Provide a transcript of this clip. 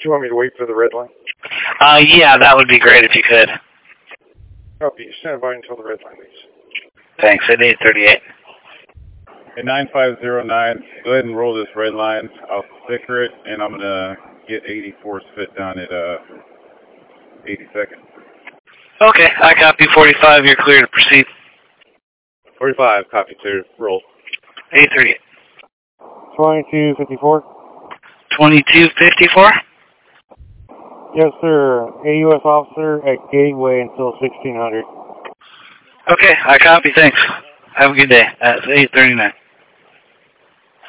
you want me to wait for the red line? Yeah, that would be great if you could. Copy. Stand by until the red line leaves. Thanks, at 8:38. At 9509, go ahead and roll this red line. I'll sticker it, and I'm going to get 84's fit down at 82nd. Okay, I copy 45. You're clear to proceed. 45, copy, clear, roll. 8:38. 2254. 2254? Yes, sir. AUS officer at Gateway until 1600. Okay, I copy. Thanks. Have a good day. That's 8:39.